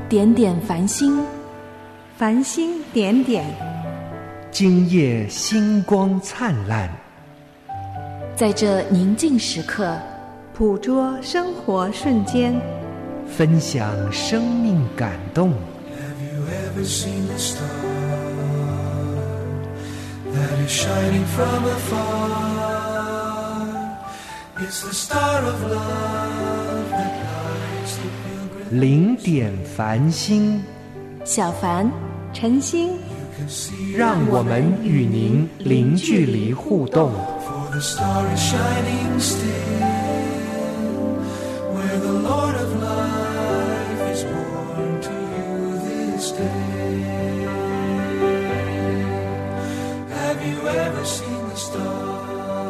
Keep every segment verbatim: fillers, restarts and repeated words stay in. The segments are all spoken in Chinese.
点点繁星， 繁星点点， 今夜星光灿烂。 在这宁静时刻， 捕捉生活瞬间， 分享生命感动。 Have you ever seen a star that is shining from afar? It's the star of love that lights the pilgrim. 零点繁星， 小凡、 晨星， 让我们与您零距离互动。 For the star is shining still, where the Lord of life is born to you this day. Have you ever seen the star?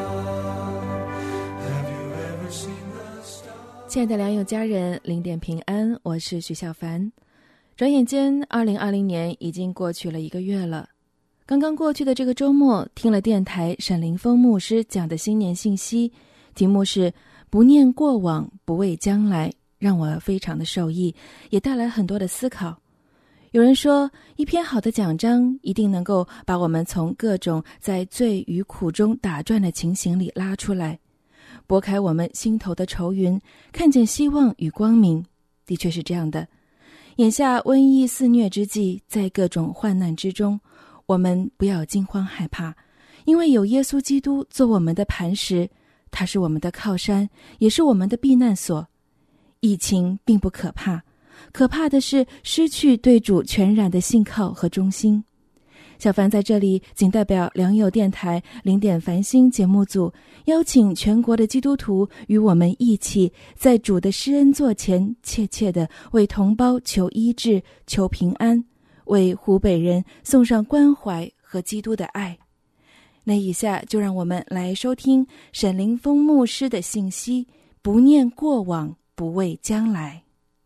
Have you ever seen the star? 亲爱的良友家人，零点平安，我是徐小凡。转眼间二零二零年已经过去了一个月了。刚刚过去的这个周末，听了电台沈凌峰牧师讲的新年信息，题目是不念过往，不畏将来，让我非常的受益，也带来很多的思考。有人说，一篇好的讲章一定能够把我们从各种在罪与苦中打转的情形里拉出来，拨开我们心头的愁云，看见希望与光明。的确是这样的。眼下瘟疫肆虐之际，在各种患难之中，我们不要惊慌害怕，因为有耶稣基督做我们的磐石，他是我们的靠山，也是我们的避难所。疫情并不可怕，可怕的是失去对主全然的信靠和忠心。小凡在这里仅代表良友电台零点繁星节目组，邀请全国的基督徒与我们一起在主的施恩座前，切切地为同胞求医治、求平安，为湖北人送上关怀和基督的爱。那以下就让我们来收听沈凌峰牧师的信息，不念过往，不畏将来。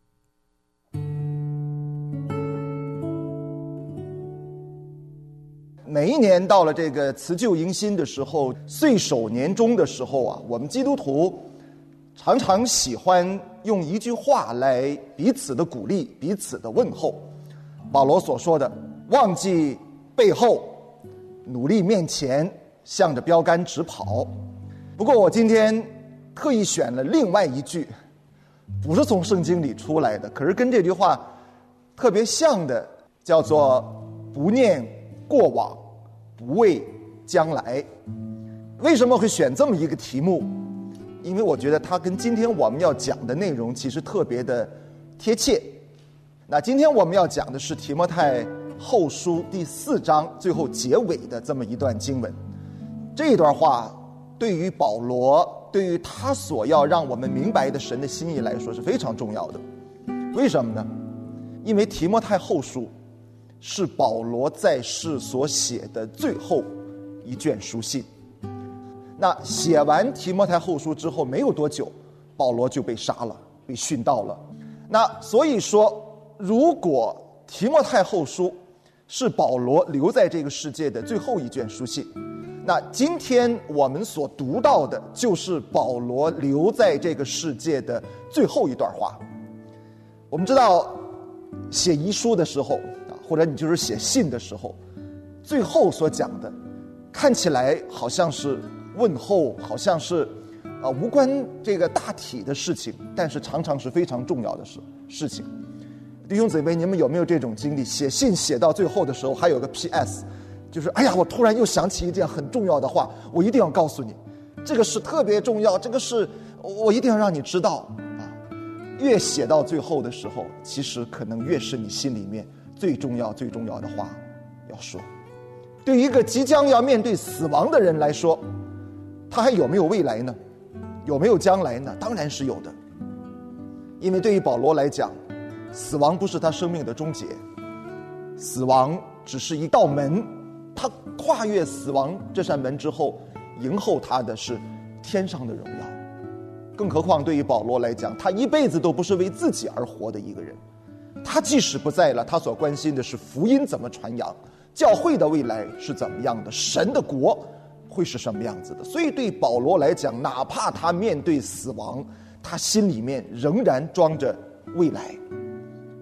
每一年到了这个辞旧迎新的时候，岁首年终的时候啊，我们基督徒常常喜欢用一句话来彼此的鼓励，彼此的问候。保罗所说的忘记背后，努力面前，向着标杆直跑。不过我今天特意选了另外一句，不是从圣经里出来的，可是跟这句话特别像的，叫做不念过往，不畏将来。为什么会选这么一个题目？因为我觉得它跟今天我们要讲的内容其实特别的贴切。那今天我们要讲的是提摩太后书第四章最后结尾的这么一段经文。这一段话对于保罗，对于他所要让我们明白的神的心意来说是非常重要的。为什么呢？因为提摩太后书是保罗在世所写的最后一卷书信。那写完提摩太后书之后没有多久，保罗就被杀了，被殉道了。那所以说，如果提摩太后书是保罗留在这个世界的最后一卷书信，那今天我们所读到的就是保罗留在这个世界的最后一段话。我们知道写遗书的时候，或者你就是写信的时候，最后所讲的看起来好像是问候，好像是呃无关这个大体的事情，但是常常是非常重要的事事情。弟兄姊妹，你们有没有这种经历？写信写到最后的时候还有个 P S， 就是哎呀，我突然又想起一件很重要的话，我一定要告诉你，这个是特别重要，这个是我一定要让你知道啊。越写到最后的时候，其实可能越是你心里面最重要最重要的话要说。对于一个即将要面对死亡的人来说，他还有没有未来呢？有没有将来呢？当然是有的。因为对于保罗来讲，死亡不是他生命的终结，死亡只是一道门，他跨越死亡这扇门之后，迎候他的是天上的荣耀。更何况对于保罗来讲，他一辈子都不是为自己而活的一个人，他即使不在了，他所关心的是福音怎么传扬，教会的未来是怎么样的，神的国会是什么样子的。所以对保罗来讲，哪怕他面对死亡，他心里面仍然装着未来。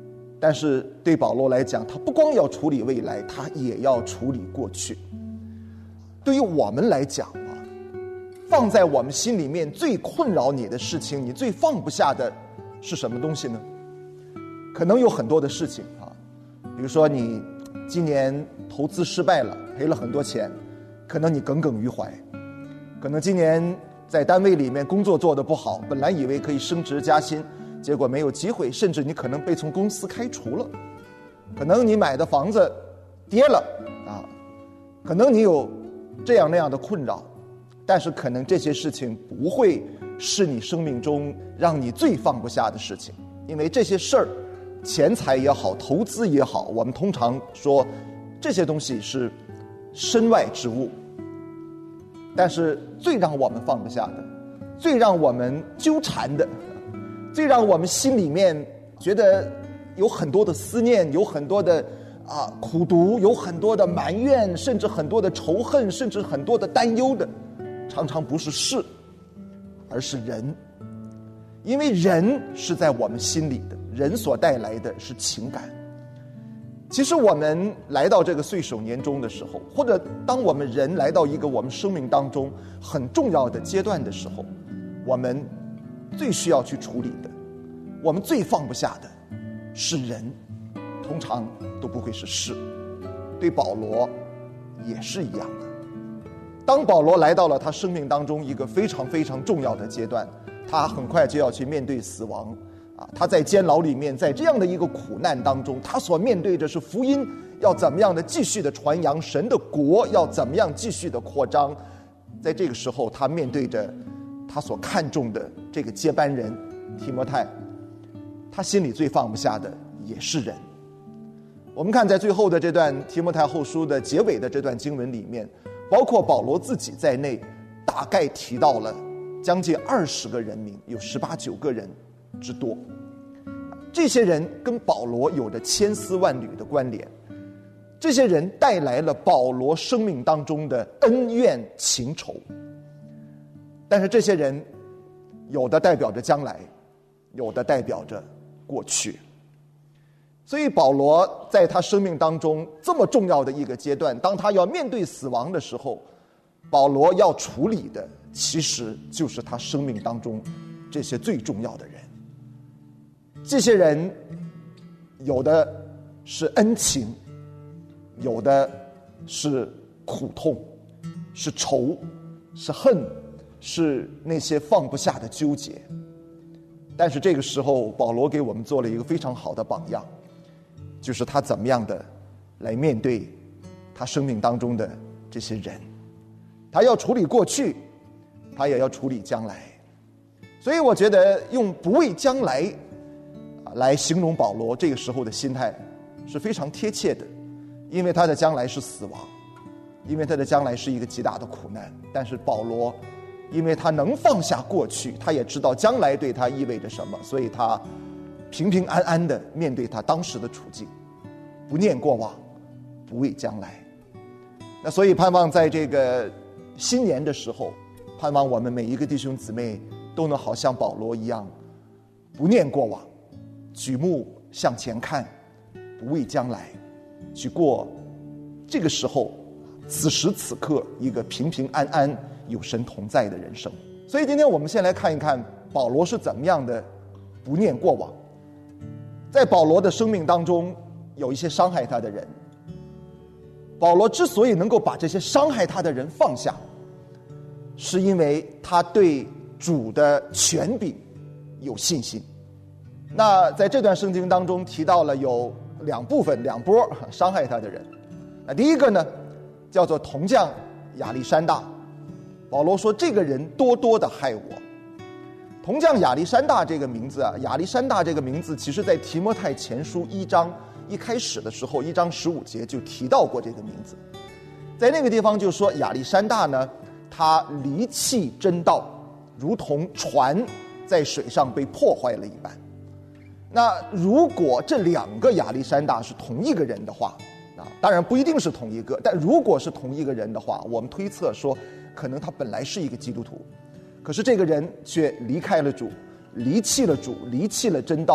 但是对保罗来讲，他不光要处理未来，他也要处理过去。对于我们来讲啊，放在我们心里面最困扰你的事情，你最放不下的是什么东西呢？可能有很多的事情啊，比如说你今年投资失败了，赔了很多钱，可能你耿耿于怀；可能今年在单位里面工作做得不好，本来以为可以升职加薪，结果没有机会，甚至你可能被从公司开除了；可能你买的房子跌了啊，可能你有这样那样的困扰，但是可能这些事情不会是你生命中让你最放不下的事情，因为这些事儿，钱财也好，投资也好，我们通常说这些东西是身外之物。但是最让我们放不下的，最让我们纠缠的，最让我们心里面觉得有很多的思念，有很多的啊苦毒，有很多的埋怨，甚至很多的仇恨，甚至很多的担忧的，常常不是事，而是人。因为人是在我们心里的，人所带来的是情感。其实我们来到这个岁首年终的时候，或者当我们人来到一个我们生命当中很重要的阶段的时候，我们最需要去处理的，我们最放不下的是人，通常都不会是事。对保罗也是一样的。当保罗来到了他生命当中一个非常非常重要的阶段，他很快就要去面对死亡啊！他在监牢里面，在这样的一个苦难当中，他所面对的是福音要怎么样的继续的传扬，神的国要怎么样继续的扩张。在这个时候，他面对着他所看重的这个接班人提摩太，他心里最放不下的也是人。我们看在最后的这段提摩太后书的结尾的这段经文里面，包括保罗自己在内，大概提到了将近二十个人名，有十八九个人之多。这些人跟保罗有着千丝万缕的关联，这些人带来了保罗生命当中的恩怨情仇。但是这些人有的代表着将来，有的代表着过去。所以保罗在他生命当中这么重要的一个阶段，当他要面对死亡的时候，保罗要处理的其实就是他生命当中这些最重要的人。这些人有的是恩情，有的是苦痛，是仇，是恨，是那些放不下的纠结。但是这个时候保罗给我们做了一个非常好的榜样，就是他怎么样的来面对他生命当中的这些人。他要处理过去，他也要处理将来。所以我觉得用不畏将来来形容保罗这个时候的心态是非常贴切的。因为他的将来是死亡，因为他的将来是一个极大的苦难。但是保罗因为他能放下过去，他也知道将来对他意味着什么，所以他平平安安地面对他当时的处境，不念过往，不畏将来。那所以盼望在这个新年的时候，盼望我们每一个弟兄姊妹都能好像保罗一样，不念过往，举目向前看，不畏将来，去过这个时候此时此刻一个平平安安有神同在的人生。所以今天我们先来看一看保罗是怎么样的不念过往。在保罗的生命当中有一些伤害他的人，保罗之所以能够把这些伤害他的人放下，是因为他对主的权柄有信心。那在这段圣经当中提到了有两部分两波伤害他的人。那第一个呢叫做铜匠亚历山大，保罗说这个人多多的害我。铜匠亚历山大这个名字啊，亚历山大这个名字其实在提摩太前书一章一开始的时候，一章十五节就提到过这个名字。在那个地方就说亚历山大呢，他离弃真道，如同船在水上被破坏了一般。那如果这两个亚历山大是同一个人的话，啊，当然不一定是同一个，但如果是同一个人的话，我们推测说可能他本来是一个基督徒，可是这个人却离开了主，离弃了主，离弃了真道，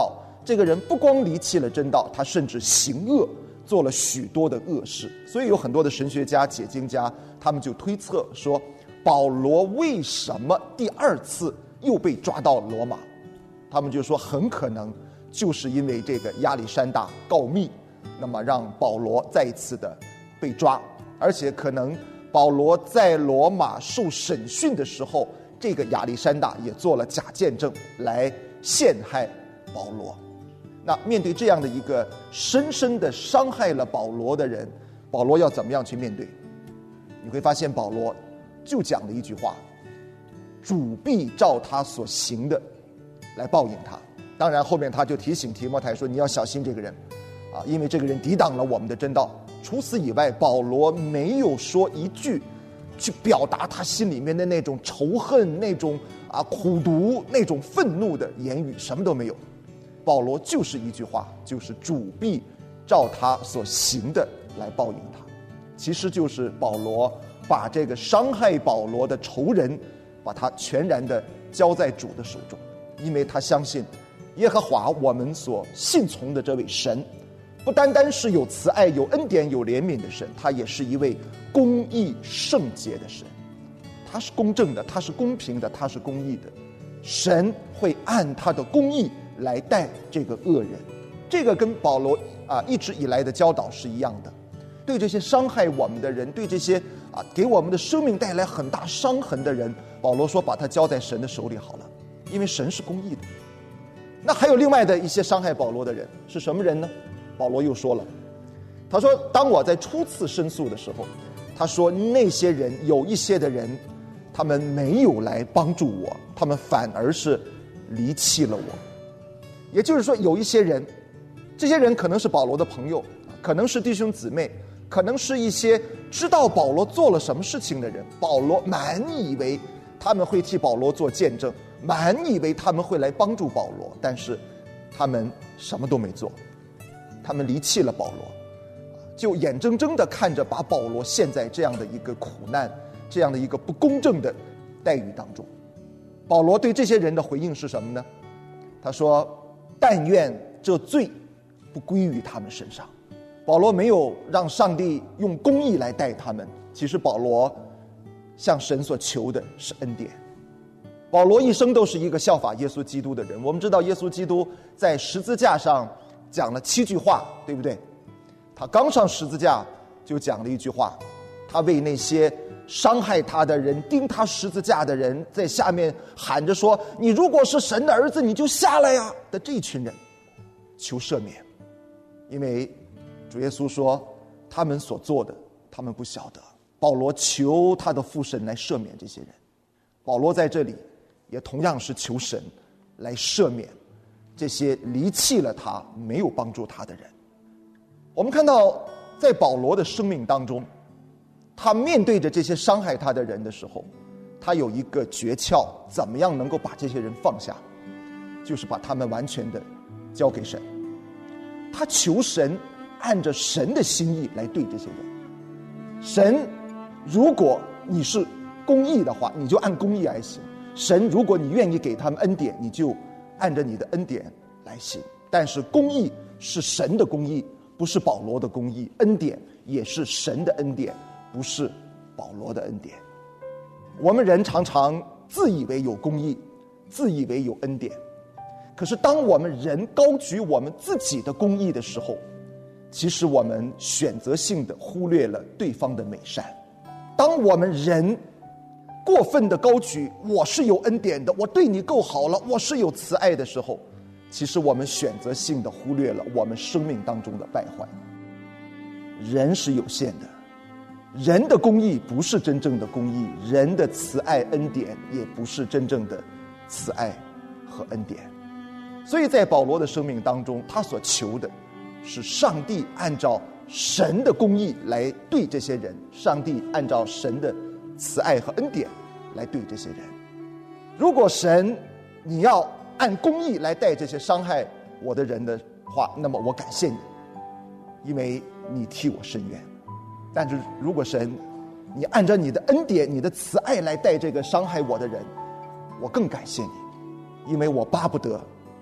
这个人不光离弃了真道，他甚至行恶，做了许多的恶事。所以有很多的神学家解经家，他们就推测说，保罗为什么第二次又被抓到罗马？他们就说很可能就是因为这个亚历山大告密，那么让保罗再一次的被抓，而且可能保罗在罗马受审讯的时候，这个亚历山大也做了假见证来陷害保罗。那面对这样的一个深深的伤害了保罗的人，保罗要怎么样去面对？你会发现保罗就讲了一句话，主必照他所行的来报应他。当然后面他就提醒提摩太说，你要小心这个人啊，因为这个人抵挡了我们的真道。除此以外，保罗没有说一句去表达他心里面的那种仇恨，那种啊苦毒，那种愤怒的言语，什么都没有。保罗就是一句话，就是主必照他所行的来报应他。其实就是保罗把这个伤害保罗的仇人，把他全然的交在主的手中，因为他相信耶和华我们所信从的这位神，不单单是有慈爱、有恩典、有怜悯的神，他也是一位公义圣洁的神。他是公正的，他是公平的，他是公义的。神会按他的公义来待这个恶人。这个跟保罗啊一直以来的教导是一样的。对这些伤害我们的人，对这些啊给我们的生命带来很大伤痕的人，保罗说把他交在神的手里好了，因为神是公义的。那还有另外的一些伤害保罗的人是什么人呢？保罗又说了，他说当我在初次申诉的时候，他说那些人有一些的人，他们没有来帮助我，他们反而是离弃了我。也就是说有一些人，这些人可能是保罗的朋友，可能是弟兄姊妹，可能是一些知道保罗做了什么事情的人，保罗满以为他们会替保罗做见证，满以为他们会来帮助保罗，但是他们什么都没做，他们离弃了保罗，就眼睁睁地看着把保罗陷在这样的一个苦难，这样的一个不公正的待遇当中。保罗对这些人的回应是什么呢？他说但愿这罪不归于他们身上。保罗没有让上帝用公义来待他们，其实保罗向神所求的是恩典。保罗一生都是一个效法耶稣基督的人。我们知道耶稣基督在十字架上讲了七句话，对不对？他刚上十字架就讲了一句话，他为那些伤害他的人、钉他十字架的人，在下面喊着说，你如果是神的儿子，你就下来呀的这一群人求赦免。因为主耶稣说他们所做的他们不晓得，保罗求他的父神来赦免这些人。保罗在这里也同样是求神来赦免这些离弃了他、没有帮助他的人。我们看到在保罗的生命当中，他面对着这些伤害他的人的时候，他有一个诀窍，怎么样能够把这些人放下，就是把他们完全的交给神。他求神按着神的心意来对这些人。神如果你是公义的话，你就按公义来行；神如果你愿意给他们恩典，你就按着你的恩典来行。但是公义是神的公义，不是保罗的公义；恩典也是神的恩典，不是保罗的恩典。我们人常常自以为有公义，自以为有恩典，可是当我们人高举我们自己的公义的时候，其实我们选择性的忽略了对方的美善。当我们人过分的高举我是有恩典的，我对你够好了，我是有慈爱的时候，其实我们选择性的忽略了我们生命当中的败坏。人是有限的，人的公义不是真正的公义，人的慈爱恩典也不是真正的慈爱和恩典。所以在保罗的生命当中，他所求的是上帝按照神的公义来对这些人，上帝按照神的慈爱和恩典来对这些人。如果神你要按公义来待这些伤害我的人的话，那么我感谢你，因为你替我伸冤。但是如果神你按照你的恩典、你的慈爱来待这个伤害我的人，我更感谢你，因为我巴不得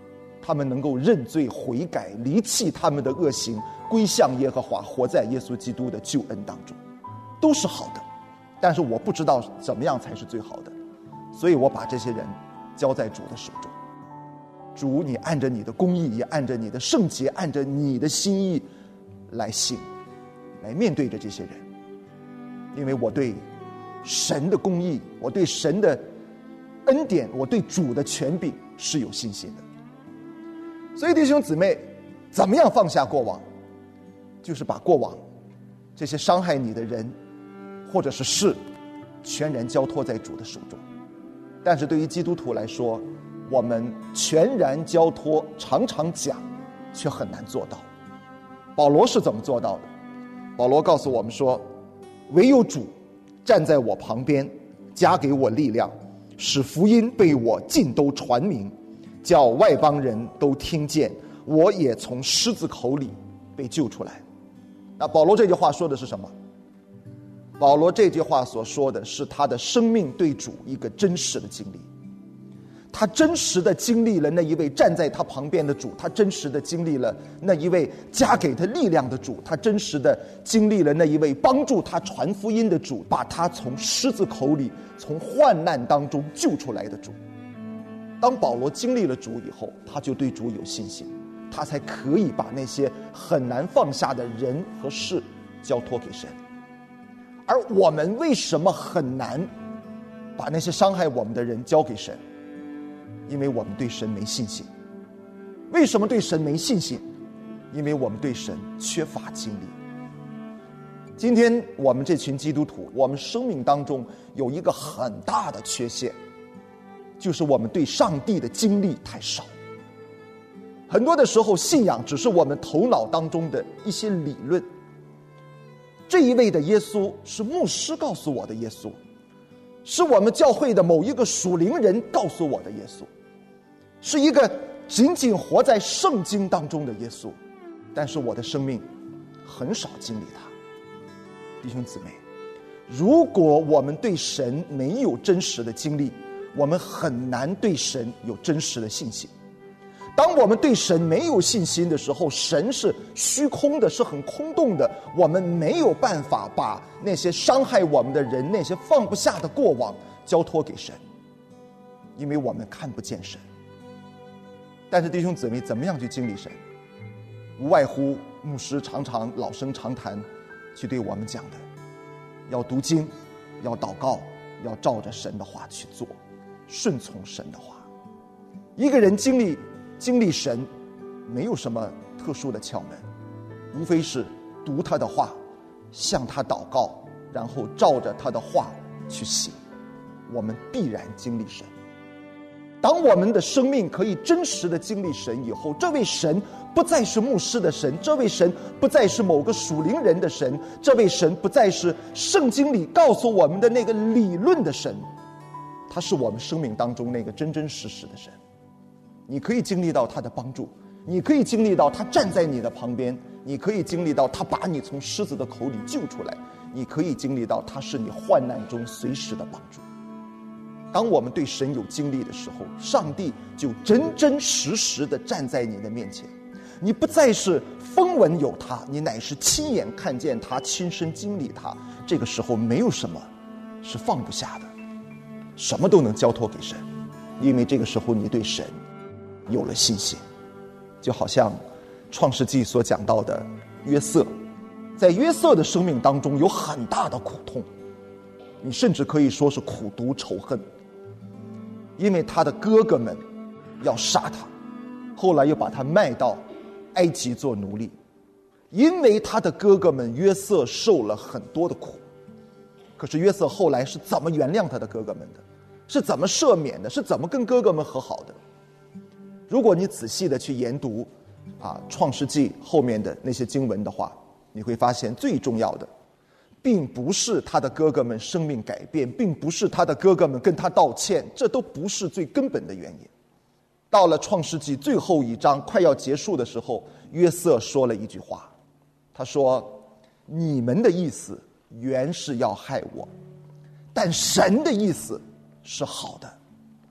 他们能够认罪悔改，离弃他们的恶行，归向耶和华，活在耶稣基督的救恩当中，都是好的。但是我不知道怎么样才是最好的，所以我把这些人交在主的手中。主，你按着你的公义，也按着你的圣洁，按着你的心意来行，来面对着这些人。因为我对神的公义，我对神的恩典，我对主的权柄是有信心的。所以弟兄姊妹，怎么样放下过往？就是把过往这些伤害你的人或者是事全然交托在主的手中。但是对于基督徒来说，我们全然交托常常讲，却很难做到。保罗是怎么做到的？保罗告诉我们说，唯有主站在我旁边，加给我力量，使福音被我尽都传明，叫外邦人都听见，我也从狮子口里被救出来。那保罗这句话说的是什么？保罗这句话所说的是他的生命对主一个真实的经历。他真实的经历了那一位站在他旁边的主，他真实的经历了那一位加给他力量的主，他真实的经历了那一位帮助他传福音的主，把他从狮子口里，从患难当中救出来的主。当保罗经历了主以后，他就对主有信心，他才可以把那些很难放下的人和事交托给神。而我们为什么很难把那些伤害我们的人交给神？因为我们对神没信心。为什么对神没信心？因为我们对神缺乏经历。今天我们这群基督徒，我们生命当中有一个很大的缺陷，就是我们对上帝的经历太少。很多的时候，信仰只是我们头脑当中的一些理论。这一位的耶稣是牧师告诉我的耶稣，是我们教会的某一个属灵人告诉我的耶稣，是一个仅仅活在圣经当中的耶稣，但是我的生命很少经历他。弟兄姊妹，如果我们对神没有真实的经历，我们很难对神有真实的信心。当我们对神没有信心的时候，神是虚空的，是很空洞的，我们没有办法把那些伤害我们的人，那些放不下的过往交托给神，因为我们看不见神。但是弟兄姊妹，怎么样去经历神？无外乎牧师常常老生常谈去对我们讲的，要读经，要祷告，要照着神的话去做，顺从神的话。一个人经历经历神没有什么特殊的窍门，无非是读他的话，向他祷告，然后照着他的话去行，我们必然经历神。当我们的生命可以真实的经历神以后，这位神不再是牧师的神，这位神不再是某个属灵人的神，这位神不再是圣经里告诉我们的那个理论的神，他是我们生命当中那个真真实实的神。你可以经历到他的帮助，你可以经历到他站在你的旁边，你可以经历到他把你从狮子的口里救出来，你可以经历到他是你患难中随时的帮助。当我们对神有经历的时候，上帝就真真实实的站在你的面前，你不再是风闻有他，你乃是亲眼看见他，亲身经历他。这个时候没有什么是放不下的，什么都能交托给神，因为这个时候你对神有了信心。就好像创世纪所讲到的约瑟，在约瑟的生命当中有很大的苦痛，你甚至可以说是苦毒仇恨，因为他的哥哥们要杀他，后来又把他卖到埃及做奴隶。因为他的哥哥们，约瑟受了很多的苦。可是约瑟后来是怎么原谅他的哥哥们的？是怎么赦免的？是怎么跟哥哥们和好的？如果你仔细的去研读啊创世纪后面的那些经文的话，你会发现最重要的并不是他的哥哥们生命改变，并不是他的哥哥们跟他道歉，这都不是最根本的原因。到了创世纪最后一章快要结束的时候，约瑟说了一句话，他说：你们的意思原是要害我，但神的意思是好的。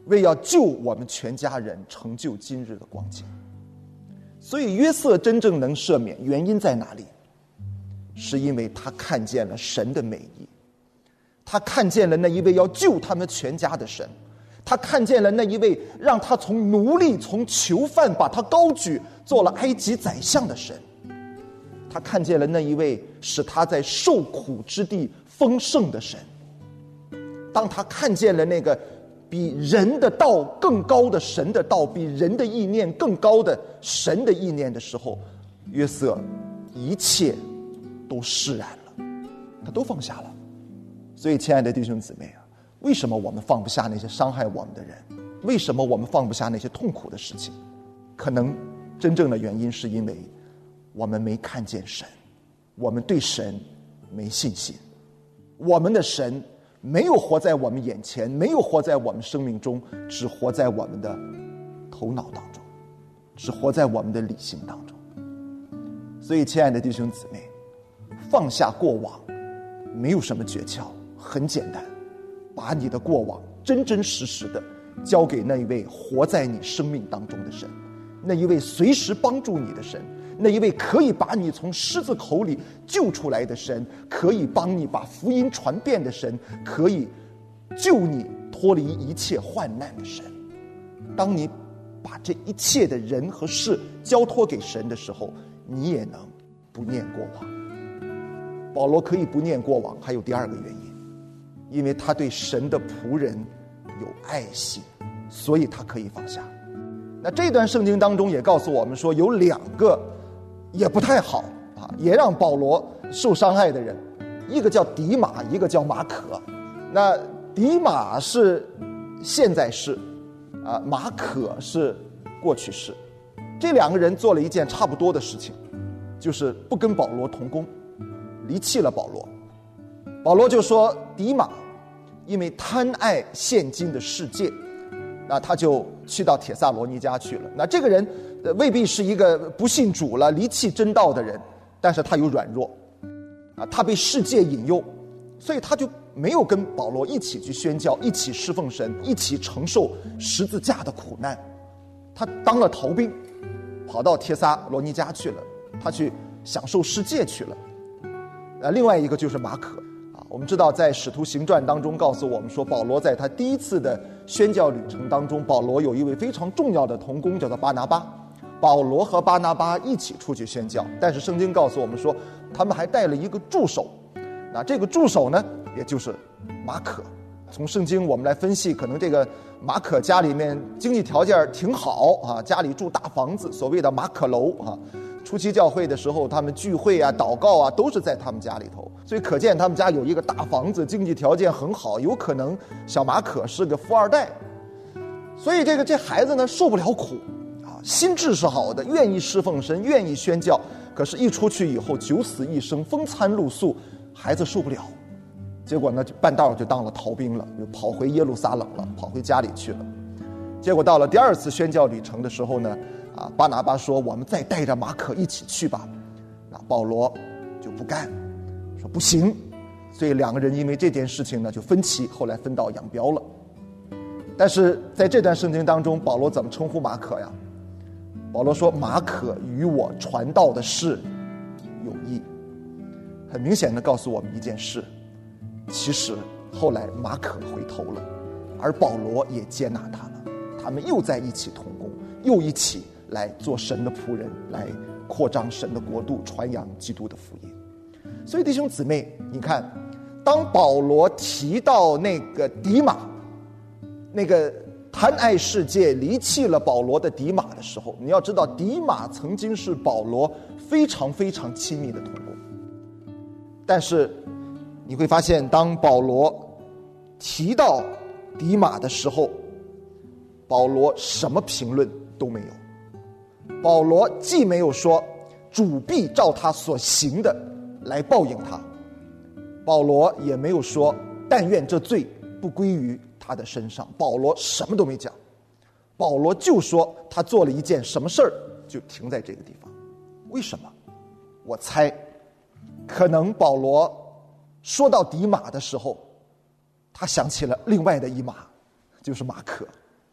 为要救我们全家人，成就今日的光景。所以约瑟真正能赦免，原因在哪里？是因为他看见了神的美意，他看见了那一位要救他们全家的神，他看见了那一位让他从奴隶从囚犯把他高举做了埃及宰相的神，他看见了那一位使他在受苦之地丰盛的神。当他看见了那个比人的道更高的神的道，比人的意念更高的神的意念的时候，约瑟一切都释然了，他都放下了。所以亲爱的弟兄姊妹啊，为什么我们放不下那些伤害我们的人？为什么我们放不下那些痛苦的事情？可能真正的原因是因为我们没看见神，我们对神没信心，我们的神没有活在我们眼前，没有活在我们生命中，只活在我们的头脑当中，只活在我们的理性当中。所以亲爱的弟兄姊妹，放下过往没有什么诀窍，很简单，把你的过往真真实实的交给那一位活在你生命当中的神，那一位随时帮助你的神，那一位可以把你从狮子口里救出来的神，可以帮你把福音传遍的神，可以救你脱离一切患难的神。当你把这一切的人和事交托给神的时候，你也能不念过往。保罗可以不念过往，还有第二个原因，因为他对神的仆人有爱心，所以他可以放下。那这段圣经当中也告诉我们说，有两个也不太好啊，也让保罗受伤害的人，一个叫迪马，一个叫马可。那迪马是现在式啊，马可是过去式。这两个人做了一件差不多的事情，就是不跟保罗同工，离弃了保罗。保罗就说迪马因为贪爱现今的世界，那他就去到帖撒罗尼迦去了。那这个人未必是一个不信主了离弃真道的人，但是他有软弱啊，他被世界引诱，所以他就没有跟保罗一起去宣教，一起侍奉神，一起承受十字架的苦难。他当了逃兵，跑到帖撒罗尼迦去了，他去享受世界去了。呃，另外一个就是马可啊，我们知道在使徒行传当中告诉我们说，保罗在他第一次的宣教旅程当中，保罗有一位非常重要的同工叫做巴拿巴。保罗和巴拿巴一起出去宣教，但是圣经告诉我们说，他们还带了一个助手。那这个助手呢，也就是马可。从圣经我们来分析，可能这个马可家里面经济条件挺好啊，家里住大房子，所谓的马可楼啊。初期教会的时候，他们聚会啊、祷告啊，都是在他们家里头，所以可见他们家有一个大房子，经济条件很好，有可能小马可是个富二代。所以这个这孩子呢，受不了苦啊，心智是好的，愿意侍奉神，愿意宣教，可是一出去以后九死一生，风餐露宿，孩子受不了。结果呢，就半道就当了逃兵了，就跑回耶路撒冷了，跑回家里去了。结果到了第二次宣教旅程的时候呢，啊，巴拿巴说我们再带着马可一起去吧。那保罗就不干，说不行。所以两个人因为这件事情呢就分歧，后来分道扬镳了。但是在这段圣经当中，保罗怎么称呼马可呀？保罗说马可与我传道的事有益。很明显的告诉我们一件事，其实后来马可回头了，而保罗也接纳他了，他们又在一起同工，又一起来做神的仆人，来扩张神的国度，传扬基督的福音。所以弟兄姊妹，你看，当保罗提到那个迪马，那个贪爱世界离弃了保罗的迪马的时候，你要知道迪马曾经是保罗非常非常亲密的同工。但是你会发现，当保罗提到迪马的时候，保罗什么评论都没有。保罗既没有说主必照他所行的来报应他，保罗也没有说但愿这罪不归于他的身上，保罗什么都没讲。保罗就说他做了一件什么事儿，就停在这个地方。为什么？我猜可能保罗说到迪马的时候，他想起了另外的一马，就是马可。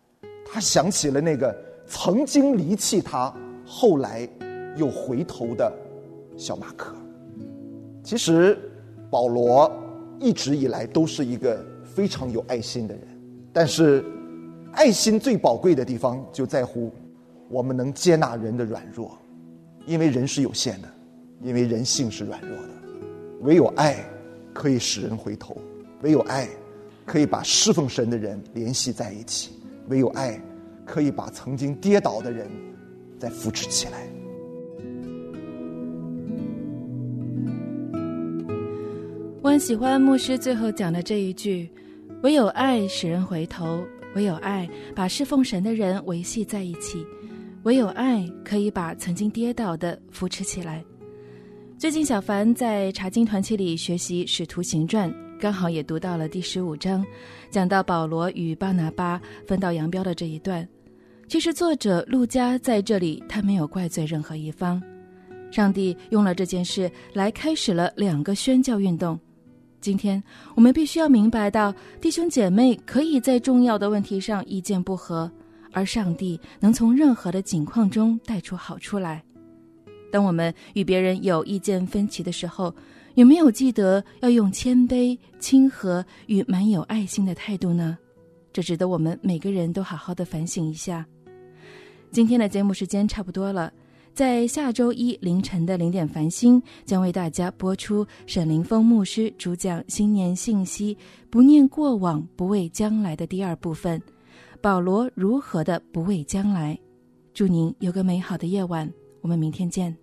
他想起了那个曾经离弃他，后来又回头的小马可。其实保罗一直以来都是一个非常有爱心的人，但是爱心最宝贵的地方就在乎我们能接纳人的软弱，因为人是有限的，因为人性是软弱的，唯有爱可以使人回头，唯有爱可以把侍奉神的人联系在一起，唯有爱可以把曾经跌倒的人再扶持起来。 我很喜欢牧师最后讲的这一句，唯有爱使人回头，唯有爱把侍奉神的人维系在一起，唯有爱可以把曾经跌倒的扶持起来。最近小凡在查经团契里学习使徒行传，刚好也读到了第十五章，讲到保罗与巴拿巴分道扬镳的这一段。其实作者路加在这里他没有怪罪任何一方，上帝用了这件事来开始了两个宣教运动。今天我们必须要明白到，弟兄姐妹可以在重要的问题上意见不合，而上帝能从任何的境况中带出好处来。当我们与别人有意见分歧的时候，有没有记得要用谦卑、亲和与满有爱心的态度呢？这值得我们每个人都好好的反省一下。今天的节目时间差不多了，在下周一凌晨的零点繁星将为大家播出沈凌峰牧师主讲新年信息不念过往不畏将来的第二部分，保罗如何的不畏将来。祝您有个美好的夜晚，我们明天见。